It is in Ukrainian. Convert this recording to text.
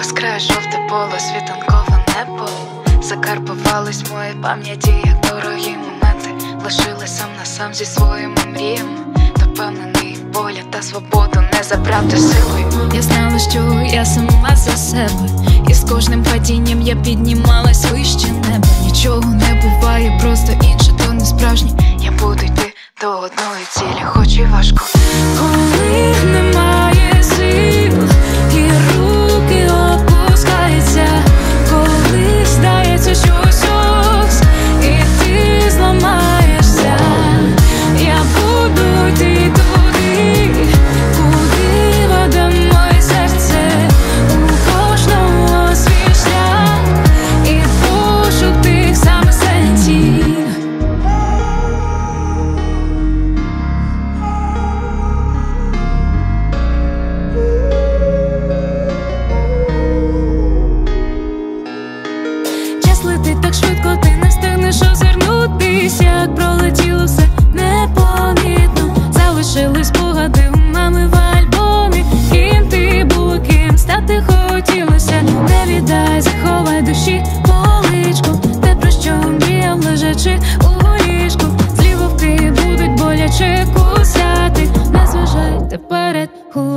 Яскраве жовте поле, світанкове небо. Закарбувались в моїй пам'яті, як дорогі моменти. Лишилась сам на сам зі своїми мріями. Допевнений, воля та свободу не забрати силою. Я знала, що я сама за себе, і з кожним падінням я піднімалась вище неба. Нічого не буває, просто інше, то не справжнє. Я буду йти до одної цілі, хоч і важко. Коли немає сил і руки опускаються, коли здається, що ось і ти зламаєшся, я буду йти туди, куди веде моє серце. У кожного свій шлях і пошук тих самих сенсів. Час летить так швидко, ти не встигнеш озирнутись, як пролетіло все непомітно. Залишились спогади у мами в альбомі. Ким ти була, ким стати хотілося. Не віддай, заховай душі поличку. Те, про що мріяв, лежачи у ліжку. Злі вовки будуть боляче кусати. Не зважайте перед